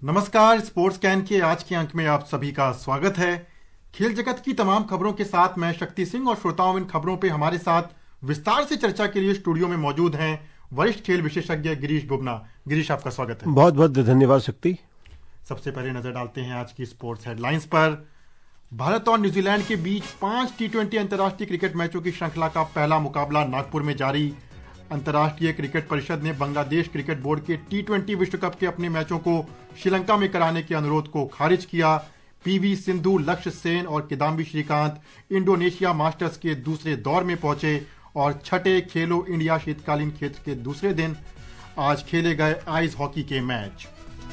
नमस्कार, sports can के आज के अंक में आप सभी का स्वागत है। खेल जगत की तमाम खबरों के साथ मैं शक्ति सिंह और श्रोताओं इन खबरों पे हमारे साथ विस्तार से चर्चा के लिए स्टूडियो में मौजूद हैं वरिष्ठ खेल विशेषज्ञ गिरीश बुबना। गिरीश, आपका स्वागत है। बहुत बहुत धन्यवाद शक्ति। सबसे पहले नजर डालते हैं आज की स्पोर्ट्स हेडलाइंस पर। भारत और न्यूजीलैंड के बीच 5 टी20 अंतर्राष्ट्रीय क्रिकेट मैचों की श्रृंखला का पहला मुकाबला नागपुर में जारी। अंतर्राष्ट्रीय क्रिकेट परिषद ने बांग्लादेश क्रिकेट बोर्ड के टी20 विश्व कप के अपने मैचों को श्रीलंका में कराने के अनुरोध को खारिज किया। पीवी सिंधु, लक्ष्य सेन और किदाम्बी श्रीकांत इंडोनेशिया मास्टर्स के दूसरे दौर में पहुंचे और छठे खेलो इंडिया शीतकालीन क्षेत्र के दूसरे दिन आज खेले गए आइस हॉकी के मैच।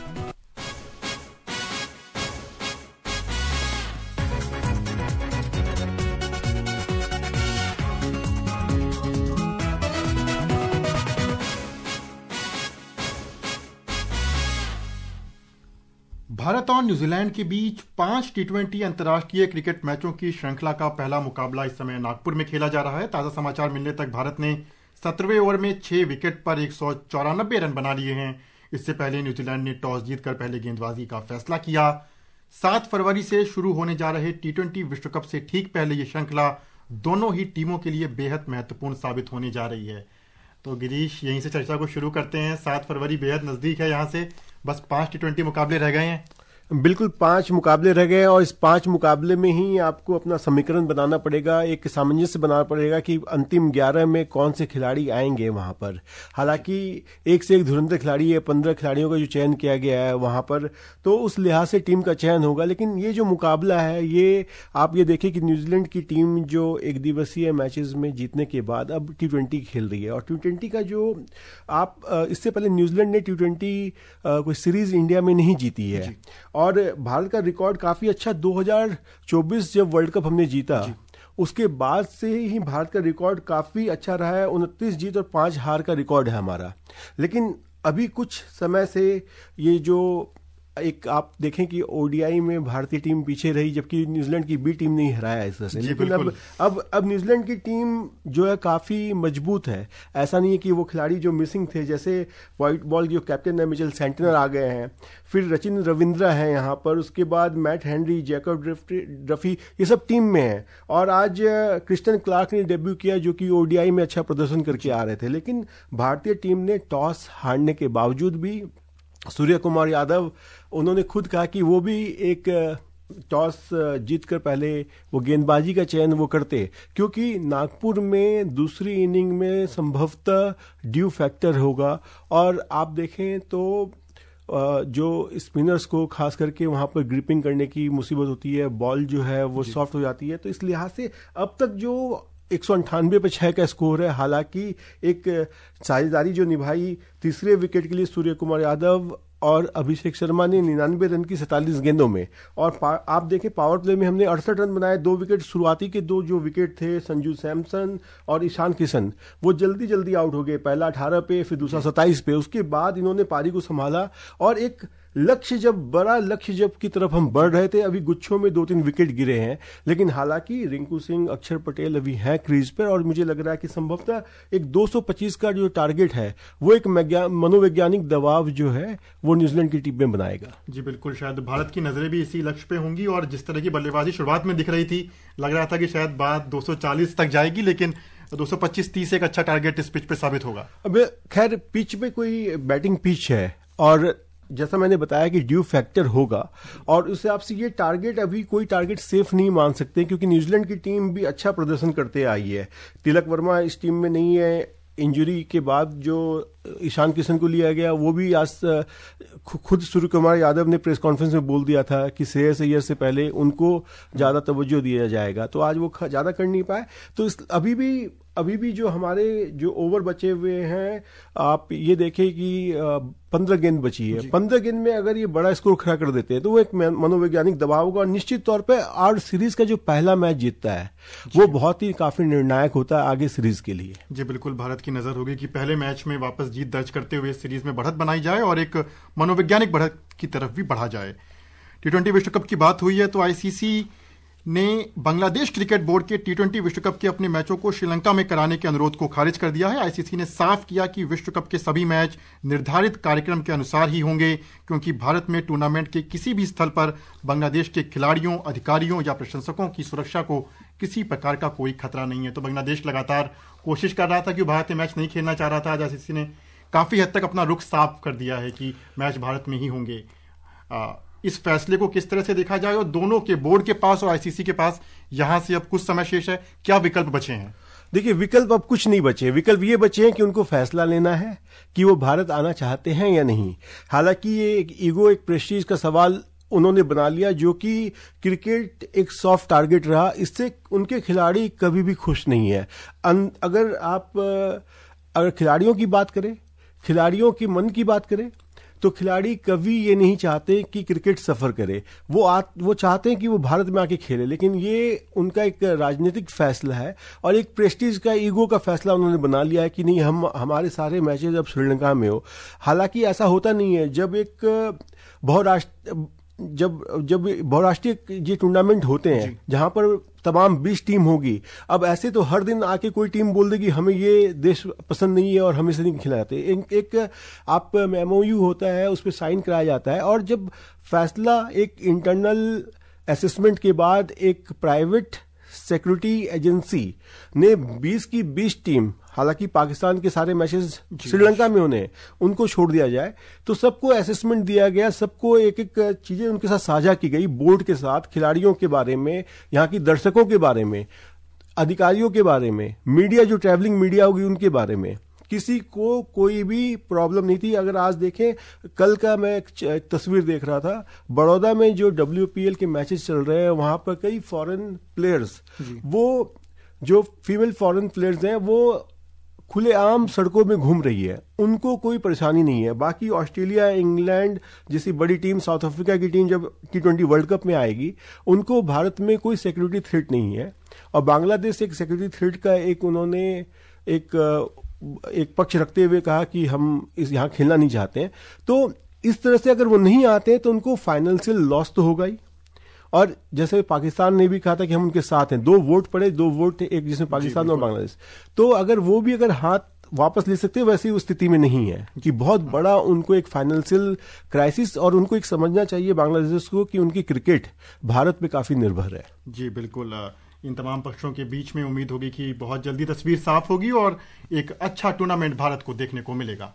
भारत और न्यूजीलैंड के बीच 5 टी20 अंतर्राष्ट्रीय क्रिकेट मैचों की श्रृंखला का पहला मुकाबला इस समय नागपुर में खेला जा रहा है। ताजा समाचार मिलने तक भारत ने 17वें ओवर में 6 विकेट पर 194 रन बना लिए हैं। इससे पहले न्यूजीलैंड ने टॉस जीतकर पहले गेंदबाजी का फैसला किया। 7 फरवरी से शुरू होने जा रहे टी20 विश्व कप से ठीक पहले ये श्रृंखला दोनों ही टीमों के लिए बेहद महत्वपूर्ण साबित होने जा रही है। तो गिरीश, यहीं से चर्चा को शुरू करते हैं। 7 फरवरी बेहद नजदीक है, यहाँ से बस 5 टी20 मुकाबले रह गए हैं। बिल्कुल 5 मुकाबले रह गए और इस 5 मुकाबले में ही आपको अपना समीकरण बनाना पड़ेगा, एक सामंजस्य बनाना पड़ेगा कि अंतिम 11 में कौन से खिलाड़ी आएंगे वहां पर। हालांकि एक से एक धुरंधर खिलाड़ी है, 15 खिलाड़ियों का जो चयन किया गया है वहां पर, तो उस लिहाज से टीम का चयन होगा। लेकिन ये जो मुकाबला है, ये आप ये देखिए कि न्यूजीलैंड की टीम जो एक दिवसीय मैचेस में जीतने के बाद अब टी20 खेल रही है। और टी20 का जो आप इससे पहले न्यूजीलैंड ने टी20 कोई सीरीज इंडिया में नहीं जीती है और भारत का रिकॉर्ड काफी अच्छा 2024 जब वर्ल्ड कप हमने जीता उसके बाद से ही भारत का रिकॉर्ड काफी अच्छा रहा है। 29 जीत और 5 हार का रिकॉर्ड है हमारा। लेकिन अभी कुछ समय से ये जो एक आप देखें कि ओडीआई में भारतीय टीम पीछे रही, जबकि न्यूजीलैंड की बी टीम नहीं हराया इस तरह से। लेकिन अब न्यूजीलैंड की टीम जो है काफी मजबूत है। ऐसा नहीं है कि वो खिलाड़ी जो मिसिंग थे, जैसे व्हाइट बॉल जो कैप्टन है मिचेल सेंटनर आ गए हैं, फिर रचिन रविंद्रा है यहाँ पर, उसके बाद मैट हेनरी, जैकब ड्रफी, ये सब टीम में है। और आज क्रिस्टन क्लार्क ने डेब्यू किया जो कि ओडीआई में अच्छा प्रदर्शन करके आ रहे थे। लेकिन भारतीय टीम ने टॉस हारने के बावजूद भी सूर्य कुमार यादव, उन्होंने खुद कहा कि वो भी एक टॉस जीतकर पहले वो गेंदबाजी का चयन वो करते, क्योंकि नागपुर में दूसरी इनिंग में संभवतः ड्यू फैक्टर होगा। और आप देखें तो जो स्पिनर्स को खास करके वहां पर ग्रिपिंग करने की मुसीबत होती है, बॉल जो है वो सॉफ्ट हो जाती है। तो इस लिहाज से अब तक जो 198 पे 6 का स्कोर है। हालांकि एक साझेदारी जो निभाई तीसरे विकेट के लिए सूर्य कुमार यादव और अभिषेक शर्मा ने 99 रन की 47 गेंदों में। और आप देखें पावर प्ले में हमने 68 रन बनाए। 2 विकेट शुरुआती के 2 जो विकेट थे संजू सैमसन और ईशान किशन, वो जल्दी जल्दी आउट हो गए। पहला 18 पे, फिर दूसरा 27 पे। उसके बाद इन्होंने पारी को संभाला और एक बड़ा लक्ष्य जब की तरफ हम बढ़ रहे थे, अभी गुच्छों में 2-3 विकेट गिरे हैं। लेकिन हालांकि रिंकू सिंह, अक्षर पटेल अभी हैं क्रीज पर और मुझे लग रहा है कि संभवतः एक 225 का जो टारगेट है वो एक मनोवैज्ञानिक दबाव जो है वो न्यूजीलैंड की टीम में बनाएगा। जी बिल्कुल, शायद भारत की नजरें भी इसी लक्ष्य पे होंगी। और जिस तरह की बल्लेबाजी शुरुआत में दिख रही थी, लग रहा था कि शायद बात 240 तक जाएगी, लेकिन 225-30 एक अच्छा टारगेट इस पिच पे साबित होगा। अब खैर पिच पे कोई बैटिंग पिच है और जैसा मैंने बताया कि ड्यू फैक्टर होगा और उस हिसाब से ये टारगेट, अभी कोई टारगेट सेफ नहीं मान सकते, क्योंकि न्यूजीलैंड की टीम भी अच्छा प्रदर्शन करते आई है। तिलक वर्मा इस टीम में नहीं है। इंजरी के बाद जो ईशान किशन को लिया गया, वो भी आज खुद सूर्य कुमार यादव ने प्रेस कॉन्फ्रेंस में बोल दिया था कि श्रेयस अय्यर से पहले उनको ज्यादा तवज्जो दिया जाएगा। तो आज वो ज्यादा कर नहीं पाए। तो अभी भी जो हमारे जो ओवर बचे हुए हैं, आप ये देखें कि 15 गेंद बची है। 15 गेंद में अगर ये बड़ा स्कोर खड़ा कर देते हैं तो वो एक मनोवैज्ञानिक दबाव होगा। और निश्चित तौर पे और सीरीज का जो पहला मैच जीतता है वो बहुत ही काफी निर्णायक होता है आगे सीरीज के लिए। जी बिल्कुल, भारत की नजर होगी कि पहले मैच में वापस जीत दर्ज करते हुए सीरीज में बढ़त बनाई जाए और एक मनोवैज्ञानिक बढ़त की तरफ भी बढ़ा जाए। टी20 विश्व कप की बात हुई है तो आईसीसी ने बांग्लादेश क्रिकेट बोर्ड के टी20 विश्व कप के अपने मैचों को श्रीलंका में कराने के अनुरोध को खारिज कर दिया है। आईसीसी ने साफ किया कि विश्व कप के सभी मैच निर्धारित कार्यक्रम के अनुसार ही होंगे, क्योंकि भारत में टूर्नामेंट के किसी भी स्थल पर बांग्लादेश के खिलाड़ियों, अधिकारियों या प्रशंसकों की सुरक्षा को किसी प्रकार का कोई खतरा नहीं है। तो बांग्लादेश लगातार कोशिश कर रहा था कि भारत में मैच नहीं खेलना चाह रहा था। आज आईसीसी ने काफी हद तक अपना रुख साफ कर दिया है कि मैच भारत में ही होंगे। इस फैसले को किस तरह से देखा जाए, और दोनों के, बोर्ड के पास और आईसीसी के पास यहां से अब कुछ समय शेष है, क्या विकल्प बचे हैं? देखिए, विकल्प अब कुछ नहीं बचे। विकल्प ये बचे हैं कि उनको फैसला लेना है कि वो भारत आना चाहते हैं या नहीं। हालांकि ये एक ईगो, एक प्रेस्टीज का सवाल उन्होंने बना लिया, जो कि क्रिकेट एक सॉफ्ट टारगेट रहा। इससे उनके खिलाड़ी कभी भी खुश नहीं है। अगर खिलाड़ियों की बात करें, खिलाड़ियों के मन की बात करें, तो खिलाड़ी कभी ये नहीं चाहते कि क्रिकेट सफर करे। वो चाहते हैं कि वो भारत में आके खेले, लेकिन ये उनका एक राजनीतिक फैसला है और एक प्रेस्टीज का, ईगो का फैसला उन्होंने बना लिया है कि नहीं, हमारे सारे मैचेस अब श्रीलंका में हो। हालांकि ऐसा होता नहीं है। जब बहुराष्ट्रीय ये टूर्नामेंट होते हैं जहां पर तमाम 20 टीम होगी, अब ऐसे तो हर दिन आके कोई टीम बोल देगी हमें ये देश पसंद नहीं है और हमें से नहीं खिलाते। एक आप एमओयू होता है, उस पर साइन कराया जाता है, और जब फैसला एक इंटरनल असेसमेंट के बाद एक प्राइवेट सिक्योरिटी एजेंसी ने 20 की 20 टीम, हालांकि पाकिस्तान के सारे मैचेस श्रीलंका में होने, उनको छोड़ दिया जाए, तो सबको असेसमेंट दिया गया, सबको एक एक चीजें उनके साथ साझा की गई, बोर्ड के साथ, खिलाड़ियों के बारे में, यहाँ की दर्शकों के बारे में, अधिकारियों के बारे में, मीडिया, जो ट्रैवलिंग मीडिया होगी उनके बारे में। किसी को कोई भी प्रॉब्लम नहीं थी। अगर आज देखें, कल का मैं एक तस्वीर देख रहा था, बड़ौदा में जो WPL के मैचेस चल रहे हैं, वहां पर कई फॉरेन प्लेयर्स, वो जो फीमेल फॉरेन प्लेयर्स हैं, वो खुलेआम सड़कों में घूम रही है, उनको कोई परेशानी नहीं है। बाकी ऑस्ट्रेलिया, इंग्लैंड जैसी बड़ी टीम, साउथ अफ्रीका की टीम जब T20 वर्ल्ड कप में आएगी, उनको भारत में कोई सिक्योरिटी थ्रेट नहीं है। और बांग्लादेश एक सिक्योरिटी थ्रेट का उन्होंने एक पक्ष रखते हुए कहा कि हम यहाँ खेलना नहीं चाहते हैं। तो इस तरह से अगर वो नहीं आते तो उनको फाइनेंशियल लॉस तो होगा ही। और जैसे पाकिस्तान ने भी कहा था कि हम उनके साथ हैं, 2 वोट पड़े, 2 वोट थे, एक जिसमें पाकिस्तान और बांग्लादेश, तो अगर वो भी अगर हाथ वापस ले सकते, वैसी उस स्थिति में नहीं है कि बहुत बड़ा उनको एक फाइनेंशियल क्राइसिस, और उनको एक समझना चाहिए बांग्लादेश को कि उनकी क्रिकेट भारत पे काफी निर्भर है। जी बिल्कुल। इन तमाम पक्षों के बीच में उम्मीद होगी कि बहुत जल्दी तस्वीर साफ होगी और एक अच्छा टूर्नामेंट भारत को देखने को मिलेगा।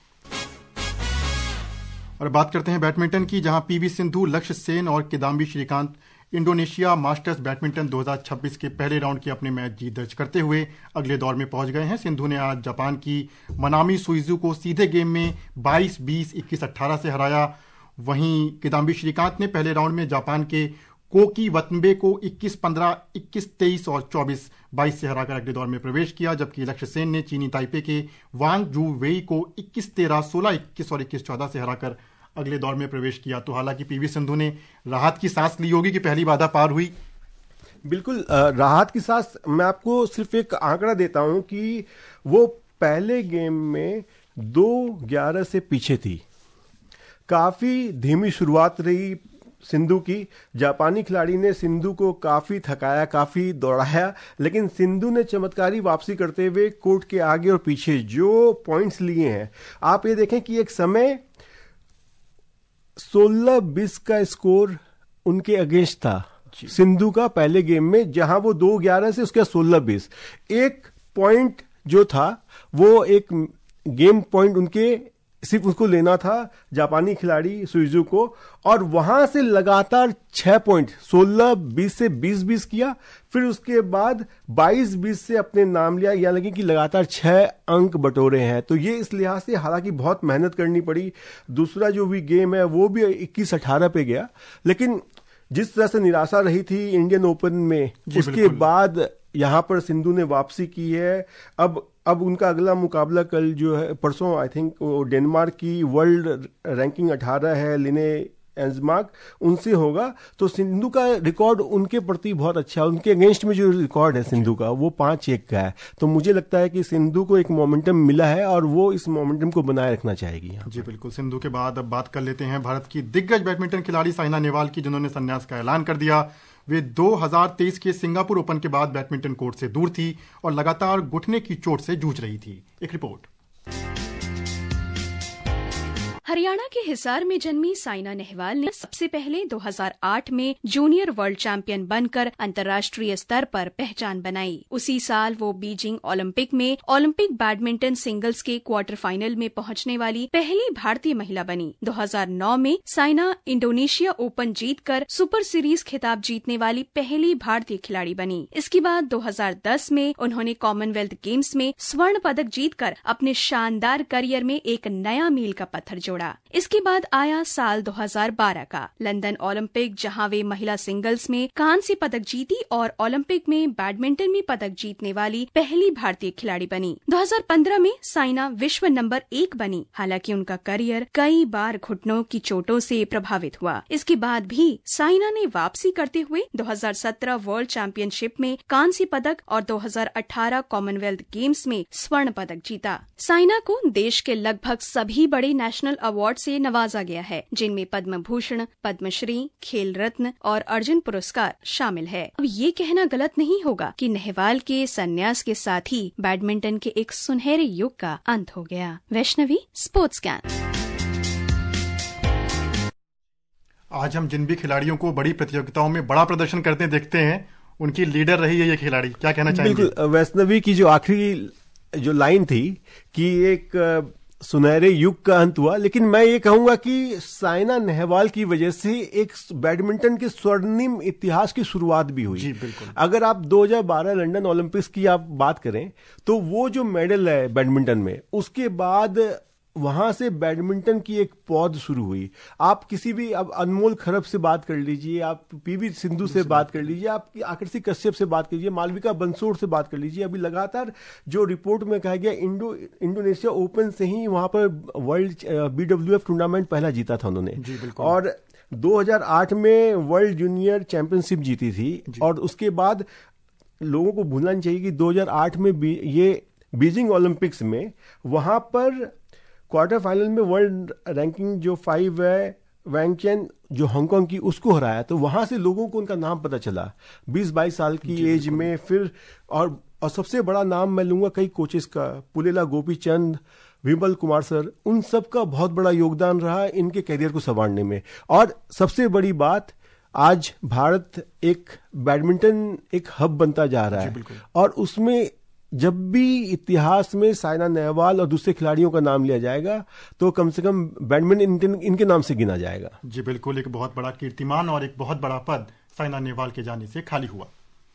और बात करते हैं बैडमिंटन की, जहां पीवी सिंधु, लक्ष्य सेन और Kidambi Srikanth Indonesia Masters badminton 2026 के पहले राउंड के अपने मैच जीत दर्ज करते हुए अगले दौर में पहुंच गए हैं। सिंधु ने आज जापान की मनामी सुइजू को सीधे गेम में 22-20, 21-18 से हराया। वहीं किदाम्बी श्रीकांत ने पहले राउंड में जापान के कोकी वतनबे को 21-15, 21-23 और 24-22 से हराकर अगले दौर में प्रवेश किया, जबकि लक्ष्य सेन ने चीनी ताइपे के वांग जू वेई को 21-13, 16-21 और 21-14 से हराकर अगले दौर में प्रवेश किया। तो हालांकि पीवी सिंधु ने राहत की सांस ली होगी कि पहली बाधा पार हुई। बिल्कुल राहत की सांस। मैं आपको सिर्फ एक आंकड़ा देता हूं कि वो पहले गेम में 2-11 से पीछे थी। काफी धीमी शुरुआत रही सिंधु की। जापानी खिलाड़ी ने सिंधु को काफी थकाया, काफी दौड़ाया, लेकिन सिंधु ने चमत्कारी वापसी करते हुए कोर्ट के आगे और पीछे जो पॉइंट्स लिए हैं, आप ये देखें कि एक समय 16-20 का स्कोर उनके अगेंस्ट था सिंधु का पहले गेम में, जहां वो 2-11 से उसके 16-20 एक पॉइंट जो था, वो एक गेम पॉइंट उनके सिर्फ उसको लेना था जापानी खिलाड़ी सुइजू को, और वहां से लगातार 6 पॉइंट 16-20 से 20-20 किया, फिर उसके बाद 22-20 से अपने नाम लिया, यानी कि लगातार 6 अंक बटोरे हैं। तो ये इस लिहाज से हालांकि बहुत मेहनत करनी पड़ी। दूसरा जो भी गेम है वो भी 21-18 पे गया, लेकिन जिस तरह से निराशा रही थी इंडियन ओपन में, उसके बाद यहां पर सिंधु ने वापसी की है। अब उनका अगला मुकाबला कल जो है, परसों आई थिंक, डेनमार्क की वर्ल्ड रैंकिंग 18 है, लिने एंजमार्क, उनसे होगा। तो सिंधु का रिकॉर्ड उनके प्रति बहुत अच्छा है। उनके अगेंस्ट में जो रिकॉर्ड है सिंधु का, वो 5-1 का है। तो मुझे लगता है कि सिंधु को एक मोमेंटम मिला है और वो इस मोमेंटम को बनाए रखना चाहेगी। जी बिल्कुल। सिंधु के बाद अब बात कर लेते हैं भारत की दिग्गज बैडमिंटन खिलाड़ी साइना नेहवाल की, जिन्होंने संन्यास का ऐलान कर दिया। वे 2023 के सिंगापुर ओपन के बाद बैडमिंटन कोर्ट से दूर थी और लगातार घुटने की चोट से जूझ रही थी। एक रिपोर्ट। हरियाणा के हिसार में जन्मी साइना नेहवाल ने सबसे पहले 2008 में जूनियर वर्ल्ड चैंपियन बनकर अंतर्राष्ट्रीय स्तर पर पहचान बनाई। उसी साल वो बीजिंग ओलंपिक में ओलंपिक बैडमिंटन सिंगल्स के क्वार्टर फाइनल में पहुंचने वाली पहली भारतीय महिला बनी। 2009 में साइना इंडोनेशिया ओपन जीतकर सुपर सीरीज खिताब जीतने वाली पहली भारतीय खिलाड़ी बनी। इसके बाद 2010 में उन्होंने कॉमनवेल्थ गेम्स में स्वर्ण पदक जीतकर अपने शानदार करियर में एक नया मील का पत्थर जोड़ा। इसके बाद आया साल 2012 का लंदन ओलंपिक, जहां वे महिला सिंगल्स में कांस्य पदक जीती और ओलंपिक में बैडमिंटन में पदक जीतने वाली पहली भारतीय खिलाड़ी बनी। 2015 में साइना विश्व नंबर 1 बनी। हालांकि उनका करियर कई बार घुटनों की चोटों से प्रभावित हुआ। इसके बाद भी साइना ने वापसी करते हुए 2017 वर्ल्ड चैंपियनशिप में कांस्य पदक और 2018 कॉमनवेल्थ गेम्स में स्वर्ण पदक जीता। साइना को देश के लगभग सभी बड़े नेशनल अवार्ड से नवाजा गया है, जिनमें पद्म भूषण, पद्मश्री, खेल रत्न और अर्जुन पुरस्कार शामिल है। अब ये कहना गलत नहीं होगा कि नेहवाल के संन्यास के साथ ही बैडमिंटन के एक सुनहरे युग का अंत हो गया। वैष्णवी, स्पोर्ट्स कैन। आज हम जिन भी खिलाड़ियों को बड़ी प्रतियोगिताओं में बड़ा प्रदर्शन करते देखते हैं, उनकी लीडर रही है ये खिलाड़ी। क्या कहना चाहेंगे? बिल्कुल, वैष्णवी की जो आखिरी जो लाइन थी कि एक सुनहरे युग का अंत हुआ, लेकिन मैं ये कहूंगा कि साइना नेहवाल की वजह से एक बैडमिंटन के स्वर्णिम इतिहास की शुरुआत भी हुई। जी बिल्कुल। अगर आप 2012 लंदन ओलंपिक्स की आप बात करें तो वो जो मेडल है बैडमिंटन में, उसके बाद वहां से बैडमिंटन की एक पौध शुरू हुई। आप किसी भी, अब अनमोल खरब से बात कर लीजिए, आप पीवी सिंधु से बात कर लीजिए, आप आकर्षि कश्यप से बात कीजिए, मालविका बंसोड़ से बात कर लीजिए। अभी लगातार जो रिपोर्ट में कहा गया, इंडोनेशिया ओपन से ही वहां पर वर्ल्ड BWF टूर्नामेंट पहला जीता था उन्होंने। और 2008 में वर्ल्ड जूनियर चैंपियनशिप जीती थी। और उसके बाद लोगों को भूलना नहीं चाहिए कि 2008 में ये बीजिंग ओलंपिक्स में वहां पर क्वार्टर फाइनल में वर्ल्ड रैंकिंग जो 5 है, वैंग चेन जो हांगकांग की, उसको हराया। तो वहां से लोगों को उनका नाम पता चला 20-22 साल की एज में। फिर और सबसे बड़ा नाम मैं लूंगा कई कोचेस का, पुलेला गोपीचंद, विमल कुमार सर, उन सब का बहुत बड़ा योगदान रहा इनके कैरियर को संवारने में। और सबसे बड़ी बात, आज भारत एक बैडमिंटन एक हब बनता जा रहा है। और उसमें जब भी इतिहास में साइना नेहवाल और दूसरे खिलाड़ियों का नाम लिया जाएगा तो कम से कम बैडमिंटन इनके नाम से गिना जाएगा। जी बिल्कुल, एक बहुत बड़ा कीर्तिमान और एक बहुत बड़ा पद साइना नेहवाल के जाने से खाली हुआ।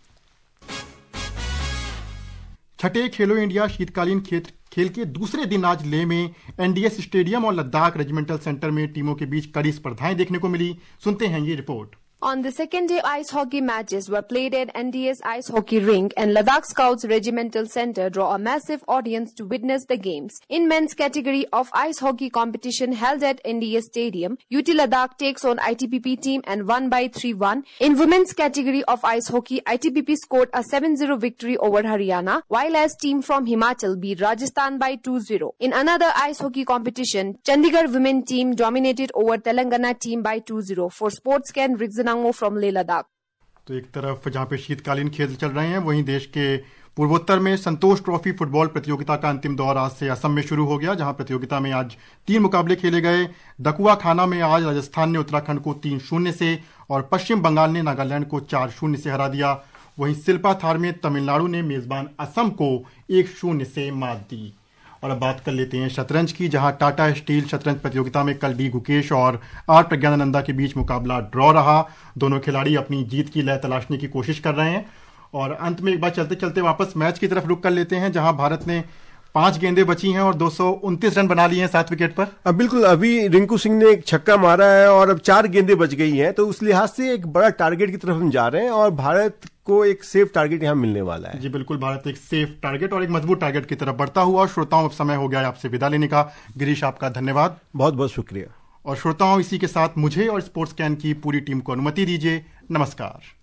छठे खेलो इंडिया शीतकालीन खेल के दूसरे दिन आज लेह में NDS स्टेडियम और लद्दाख रेजिमेंटल सेंटर में टीमों के बीच कड़ी स्पर्धाएं देखने को मिली। सुनते हैं ये रिपोर्ट। On the second day, ice hockey matches were played at NDS Ice Hockey Rink and Ladakh Scouts Regimental Center draw a massive audience to witness the games. In men's category of ice hockey competition held at NDS Stadium, UT Ladakh takes on ITPP team and won by 3-1. In women's category of ice hockey, ITPP scored a 7-0 victory over Haryana, while as team from Himachal beat Rajasthan by 2-0. In another ice hockey competition, Chandigarh women team dominated over Telangana team by 2-0. For Sports Can, Rigzanango from Leh Ladakh. तो एक तरफ जहां पे शीतकालीन खेल चल रहे हैं, वहीं देश के पूर्वोत्तर में संतोष ट्रॉफी फुटबॉल प्रतियोगिता का अंतिम दौर आज से असम में शुरू हो गया, जहां प्रतियोगिता में आज 3 मुकाबले खेले गए। दकुआ खाना में आज राजस्थान ने उत्तराखंड को 3-0 से और पश्चिम बंगाल ने नागालैंड को 4-0 से हरा दिया। वहीं सिल्पा थार में तमिलनाडु ने मेजबान असम को 1-0 से मात दी। और अब बात कर लेते हैं शतरंज की, जहां टाटा स्टील शतरंज प्रतियोगिता में कल डी गुकेश और आर प्रज्ञानंदा के बीच मुकाबला ड्रॉ रहा। दोनों खिलाड़ी अपनी जीत की लय तलाशने की कोशिश कर रहे हैं। और अंत में एक बार चलते चलते वापस मैच की तरफ रुख कर लेते हैं, जहां भारत ने 5 गेंदें बची हैं और 229 रन बना लिए हैं 7 विकेट पर। बिल्कुल, अभी रिंकू सिंह ने एक छक्का मारा है और अब 4 गेंदें बच गई हैं, तो उस लिहाज से एक बड़ा टारगेट की तरफ हम जा रहे हैं और भारत को एक सेफ टारगेट यहां मिलने वाला है। जी बिल्कुल, भारत एक सेफ टारगेट और एक मजबूत टारगेट की तरफ बढ़ता हुआ। और श्रोताओं, अब समय हो गया है आपसे विदा लेने का। गिरीश, आपका धन्यवाद। बहुत बहुत शुक्रिया। और श्रोताओं, इसी के साथ मुझे और स्पोर्ट्स कैन की पूरी टीम को अनुमति दीजिए। नमस्कार।